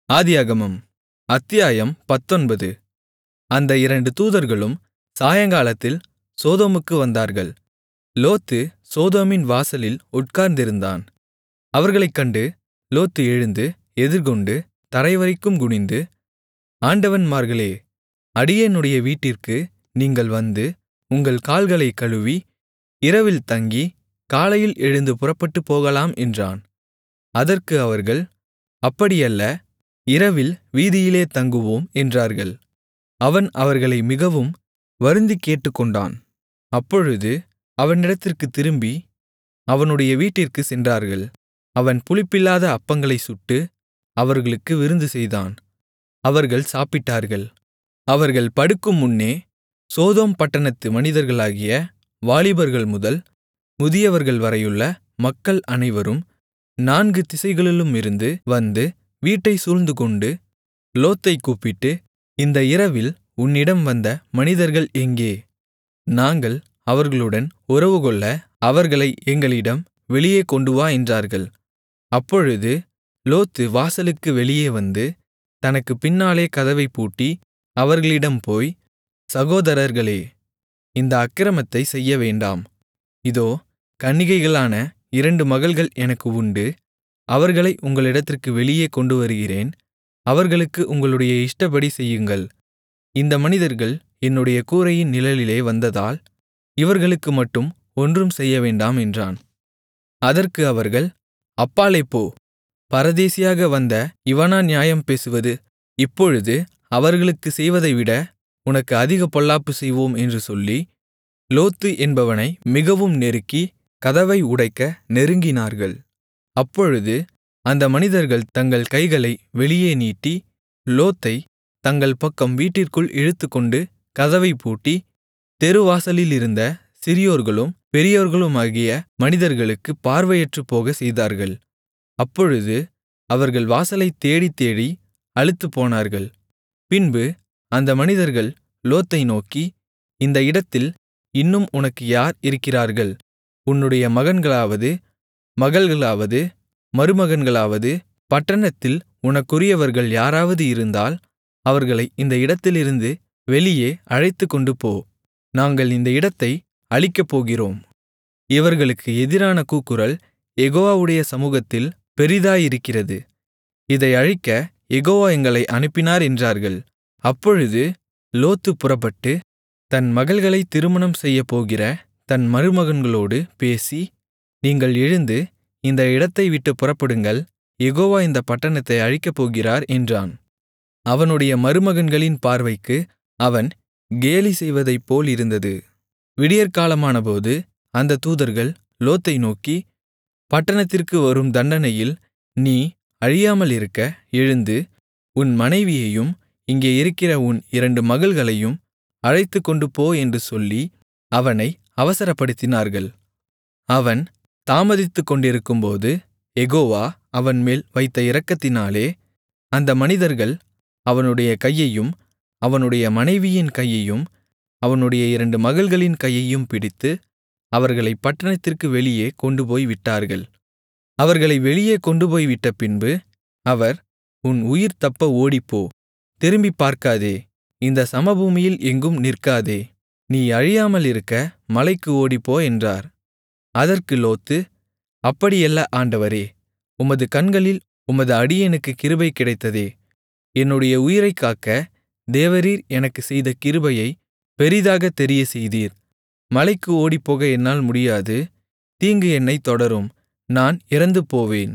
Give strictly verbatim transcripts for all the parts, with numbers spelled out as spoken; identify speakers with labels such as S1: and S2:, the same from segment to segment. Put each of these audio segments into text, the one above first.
S1: ஆதியாகமம் அத்தியாயம் பத்தொன்பது. அந்த இரண்டு தூதர்களும் சாயங்காலத்தில் சோதோமுக்கு வந்தார்கள். லோத்து சோதோமின் வாசலில் உட்கார்ந்திருந்தான். அவர்களைக் கண்டு லோத்து எழுந்து எதிர்கொண்டு தரைவரைக்கும் குனிந்து, ஆண்டவன்மார்களே, அடியேனுடைய வீட்டிற்கு நீங்கள் வந்து உங்கள் கால்களைக் கழுவி இரவில் தங்கி காலையில் எழுந்து புறப்பட்டுப் போகலாம் என்றான். அதற்கு அவர்கள், அப்படியல்ல, இரவில் வீதியிலே தங்குவோம் என்றார்கள். அவன் அவர்களை மிகவும் வருந்திக் கேட்டுக்கொண்டான். அப்பொழுது அவனிடத்திற்குத் திரும்பி அவனுடைய வீட்டிற்குச் சென்றார்கள். அவன் புளிப்பில்லாத அப்பங்களைச் சுட்டு அவர்களுக்கு விருந்து செய்தான். அவர்கள் சாப்பிட்டார்கள். அவர்கள் படுக்கும் முன்னே சோதோம் பட்டணத்து மனிதர்களாகிய வாலிபர்கள் முதல் முதியவர்கள் வரையுள்ள மக்கள் அனைவரும் நான்கு திசைகளிலுமிருந்து வந்து வீட்டைச் சூழ்ந்துகொண்டு லோத்தைக் கூப்பிட்டு, இந்த இரவில் உன்னிடம் வந்த மனிதர்கள் எங்கே? நாங்கள் அவர்களுடன் உறவுகொள்ள அவர்களை எங்களிடம் வெளியே கொண்டுவா என்றார்கள். அப்பொழுது லோத்து வாசலுக்கு வெளியே வந்து தனக்குப் பின்னாலே கதவைப் பூட்டி அவர்களிடம் போய், சகோதரர்களே, இந்த அக்கிரமத்தைச் செய்யவேண்டாம். இதோ, கன்னிகைகளான இரண்டு மகள்கள் எனக்கு உண்டு. அவர்களை உங்களிடத்திற்கு வெளியே கொண்டுவருகிறேன். அவர்களுக்கு உங்களுடைய இஷ்டப்படி செய்யுங்கள். இந்த மனிதர்கள் என்னுடைய கூரையின் நிழலிலே வந்ததால் இவர்களுக்கு மட்டும் ஒன்றும் செய்யவேண்டாம் என்றான். அதற்கு அவர்கள், அப்பாலே போ, பரதேசியாக வந்த இவனா நியாயம் பேசுவது? இப்பொழுது அவர்களுக்குச் செய்வதைவிட உனக்கு அதிக பொல்லாப்பு செய்வோம் என்று சொல்லி, லோத்து என்பவனை மிகவும் நெருக்கி கதவை உடைக்க நெருங்கினார்கள். அப்பொழுது அந்த மனிதர்கள் தங்கள் கைகளை வெளியே நீட்டி லோத்தைத் தங்கள் பக்கம் வீட்டிற்குள் இழுத்துக்கொண்டு கதவைப் பூட்டி, தெருவாசலிலிருந்த சிறியோர்களும் பெரியோர்களுமாகிய மனிதர்களுக்குப் பார்வையற்றுப் போகச் செய்தார்கள். அப்பொழுது அவர்கள் வாசலைத் தேடித் தேடி அலுத்துப்போனார்கள். பின்பு அந்த மனிதர்கள் லோத்தை நோக்கி, இந்த இடத்தில் இன்னும் உனக்கு யார் இருக்கிறார்கள்? உன்னுடைய மகன்களாவது மகள்களாவது மருமகன்களாவது பட்டணத்தில் உனக்குரியவர்கள் யாராவது இருந்தால் அவர்களை இந்த இடத்திலிருந்து வெளியே அழைத்துக்கொண்டு போ. நாங்கள் இந்த இடத்தை அழிக்கப் போகிறோம். இவர்களுக்கு எதிரான கூக்குரல் யெகோவாவுடைய சமூகத்தில் பெரிதாயிருக்கிறது. இதை அழிக்கக் யெகோவா எங்களை அனுப்பினார் என்றார்கள். அப்பொழுது லோத்து புறப்பட்டு தன் மகள்களைத் திருமணம் செய்யப்போகிற தன் மருமகன்களோடு பேசி, நீங்கள் எழுந்து இந்த இடத்தை விட்டுப் புறப்படுங்கள். யெகோவா இந்தப் பட்டணத்தை அழிக்கப் போகிறார் என்றான். அவனுடைய மருமகன்களின் பார்வைக்கு அவன் கேலி செய்வதைப்போல் இருந்தது. விடியற்காலமானபோது அந்த தூதர்கள் லோத்தை நோக்கி, பட்டணத்திற்கு வரும் தண்டனையில் நீ அழியாமலிருக்க எழுந்து உன் மனைவியையும் இங்கே இருக்கிற உன் இரண்டு மகள்களையும் அழைத்துக்கொண்டு போ என்று சொல்லி அவனை அவசரப்படுத்தினார்கள். அவன் தாமதித்துக் கொண்டிருக்கும்போது யெகோவா அவன்மேல் வைத்த இரக்கத்தினாலே அந்த மனிதர்கள் அவனுடைய கையையும் அவனுடைய மனைவியின் கையையும் அவனுடைய இரண்டு மகள்களின் கையையும் பிடித்து அவர்களைப் பட்டணத்திற்கு வெளியே கொண்டுபோய் விட்டார்கள். அவர்களை வெளியே கொண்டுபோய் விட்ட பின்பு அவர், உன் உயிர் தப்ப ஓடிப்போ, திரும்பிப் பார்க்காதே, இந்த சமபூமியில் எங்கும் நிற்காதே, நீ அழியாமலிருக்க மலைக்கு ஓடிப்போ என்றார். அதற்கு லோத்து, அப்படியல்ல ஆண்டவரே, உமது கண்களில் உமது அடியேனுக்குக் கிருபை கிடைத்ததே. என்னுடைய உயிரைக் காக்க தேவரீர் எனக்குச் செய்த கிருபையை பெரிதாகத் தெரியச்செய்தீர். மலைக்கு ஓடிப்போக என்னால் முடியாது. தீங்கு என்னைத் தொடரும், நான் இறந்துபோவேன்.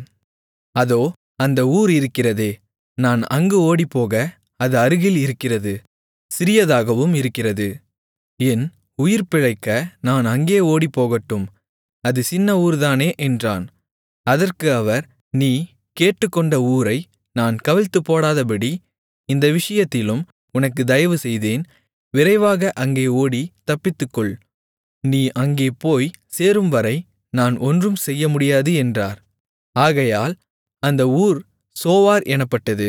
S1: அதோ அந்த ஊர் இருக்கிறதே, நான் அங்கு ஓடிப்போக அது அருகில் இருக்கிறது, சிறியதாகவும் இருக்கிறது. என் உயிர் பிழைக்க நான் அங்கே ஓடிப்போகட்டும், அது சின்ன ஊர்தானே என்றான். அதற்கு அவர், நீ கேட்டுக்கொண்ட ஊரை நான் கவிழ்த்துப் போடாதபடி இந்த விஷயத்திலும் உனக்கு தயவு செய்தேன். விரைவாக அங்கே ஓடி தப்பித்துக்கொள். நீ அங்கே போய் சேரும்வரை நான் ஒன்றும் செய்ய முடியாது என்றார். ஆகையால் அந்த ஊர் சோவார் எனப்பட்டது.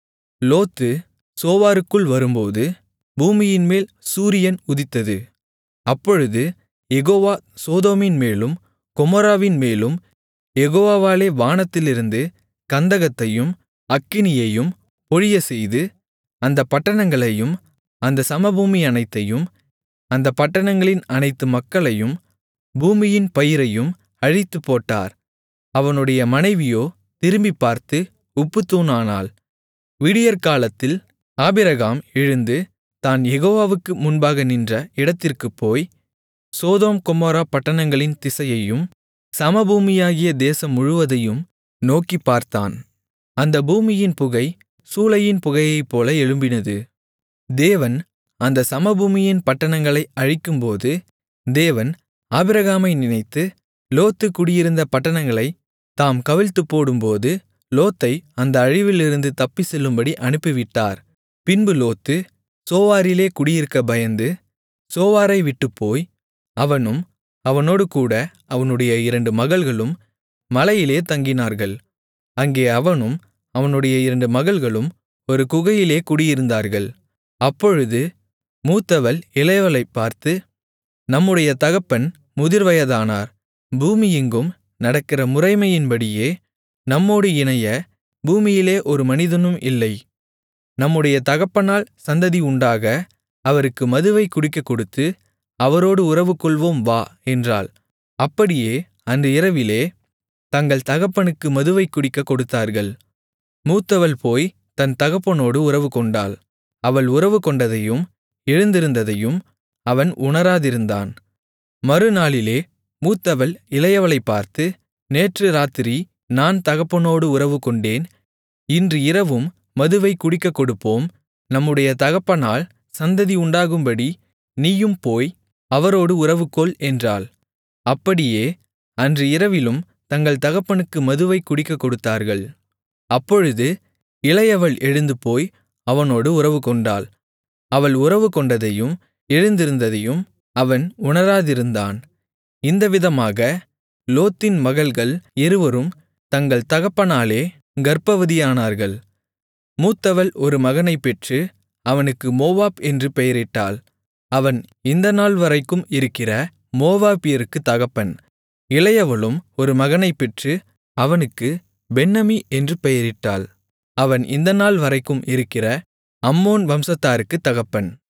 S1: லோத்து சோவாருக்குள் வரும்போது பூமியின்மேல் சூரியன் உதித்தது. அப்பொழுது யெகோவா சோதோமின் மேலும் கொமோராவின் மேலும் யெகோவாவாலே வானத்திலிருந்து கந்தகத்தையும் அக்கினியையும் பொழியச்செய்து, அந்தப் பட்டணங்களையும் அந்தச் சமபூமி அனைத்தையும், அந்தப் பட்டணங்களின் அனைத்து மக்களையும், பூமியின் பயிரையும் அழித்துப்போட்டார். அவனுடைய மனைவியோ திரும்பிப் பார்த்து உப்புத்தூணானாள். விடியற்காலத்தில் ஆபிரகாம் எழுந்து தான் யெகோவாவுக்கு முன்பாக நின்ற இடத்திற்குப் போய், சோதோம் கொமோரா பட்டணங்களின் திசையையும் சமபூமியாகிய தேசம் முழுவதையும் நோக்கிப் பார்த்தான். அந்த பூமியின் புகை சூளையின் புகையைப்போல எழும்பினது. தேவன் அந்த சமபூமியின் பட்டணங்களை அழிக்கும்போது, தேவன் ஆபிரகாமை நினைத்து, லோத்து குடியிருந்த பட்டணங்களைத் தாம் கவிழ்த்துப்போடும்போது, லோத்தை அந்த அழிவிலிருந்து தப்பிச்செல்லும்படி அனுப்பிவிட்டார். பின்பு லோத்து சோவாரிலே குடியிருக்கப் பயந்து, சோவாரை விட்டுப்போய், அவனும் அவனோடுகூட அவனுடைய இரண்டு மகள்களும் மலையிலே தங்கினார்கள். அங்கே அவனும் அவனுடைய இரண்டு மகள்களும் ஒரு குகையிலே குடியிருந்தார்கள். அப்பொழுது மூத்தவள் இளையவளைப் பார்த்து, நம்முடைய தகப்பன் முதிர்வயதானார். பூமியெங்கும் நடக்கிற முறைமையின்படியே நம்மோடு இணைய பூமியிலே ஒரு மனிதனும் இல்லை. நம்முடைய தகப்பனால் சந்ததி உண்டாக அவருக்கு மதுவைக் குடிக்கக் கொடுத்து, அவரோடு உறவுகொள்வோம் வா என்றாள். அப்படியே அன்று இரவிலே தங்கள் தகப்பனுக்கு மதுவைக் குடிக்கக் கொடுத்தார்கள். மூத்தவள் போய் தன் தகப்பனோடு உறவுகொண்டாள். அவள் உறவுகொண்டதையும் எழுந்திருந்ததையும் அவன் உணராதிருந்தான். மறுநாளிலே மூத்தவள் இளையவளைப் பார்த்து, நேற்று இராத்திரி நான் தகப்பனோடு உறவுகொண்டேன். இன்று இரவும் மதுவைக் குடிக்கக் கொடுப்போம். நம்முடைய தகப்பனால் சந்ததி உண்டாகும்படி நீயும் போய் அவரோடு உறவுகொள் என்றாள். அப்படியே அன்று இரவிலும் தங்கள் தகப்பனுக்கு மதுவைக் குடிக்கக் கொடுத்தார்கள். அப்பொழுது இளையவள் எழுந்து போய் அவனோடு உறவுகொண்டாள். அவள் உறவுகொண்டதையும் எழுந்திருந்ததையும் அவன் உணராதிருந்தான். இந்த விதமாக லோத்தின் மகள்கள் இருவரும் தங்கள் தகப்பனாலே கர்ப்பவதியானார்கள். மூத்தவள் ஒரு மகனைப் பெற்று அவனுக்கு மோவாப் என்று பெயரிட்டாள். அவன் இந்த நாள் வரைக்கும் இருக்கிற மோவாபியருக்குத் தகப்பன். இளையவளும் ஒரு மகனைப் பெற்று அவனுக்கு பென்னம்மி என்று பெயரிட்டாள். அவன் இந்த நாள் வரைக்கும் இருக்கிற அம்மோன் வம்சத்தாருக்குத் தகப்பன்.